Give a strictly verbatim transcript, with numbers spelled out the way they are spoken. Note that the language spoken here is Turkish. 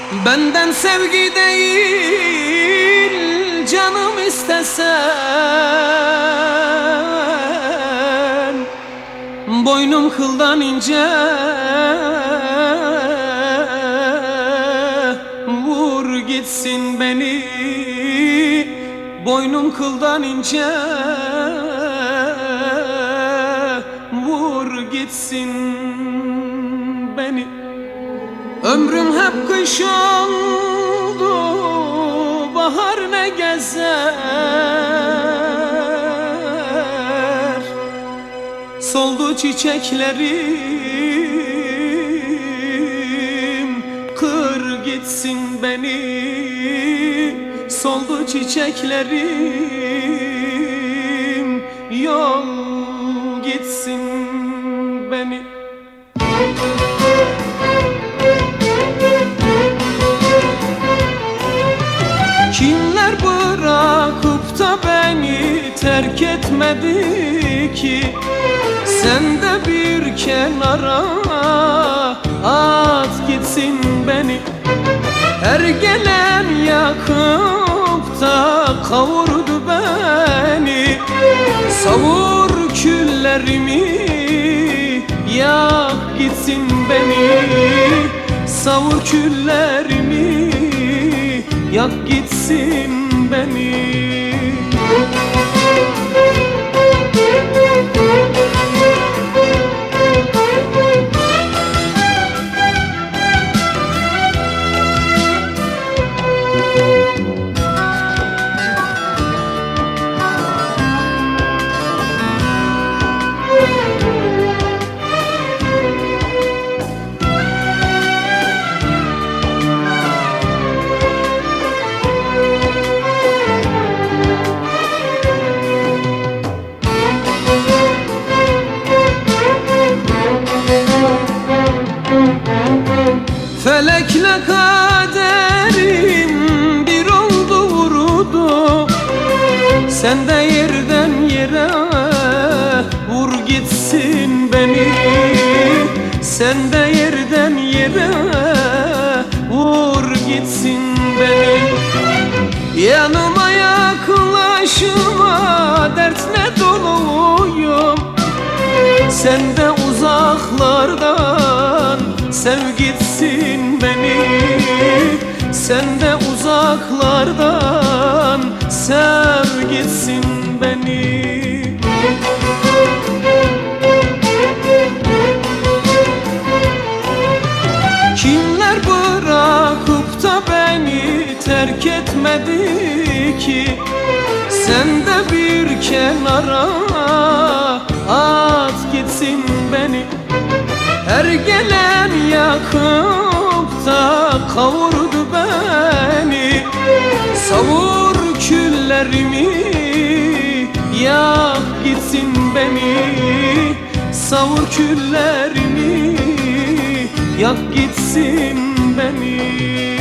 Benden sevgi değil canım istesen, boynum kıldan ince, vur gitsin beni. Boynum kıldan ince, vur gitsin beni. Ömrüm hep kış oldu, bahar ne gezer. Soldu çiçeklerim, kır gitsin beni. Soldu çiçeklerim, yol gitsin beni. Kimler bırakıp da beni terk etmedi ki? Sen de bir kenara at gitsin beni. Her gelen yakıp da kavurdu beni. Savur küllerimi, yak gitsin beni. Savur küllerimi, yak gitsin beni. Felekle kaderim bir oldu vurdu. Sen de yerden yere vur gitsin beni. Sen de yerden yere vur gitsin beni. Yanıma yaklaşma, dertle doluyum. Sen de uzaklardan sev gitsin beni. Sen de uzaklardan sev gitsin beni. Kimler bırakıp da beni terk etmedi ki? Sen de bir kenara at gitsin beni. Her gelen yakıp da kavurdu beni. Savur küllerimi, yak gitsin beni. Savur küllerimi, yak gitsin beni.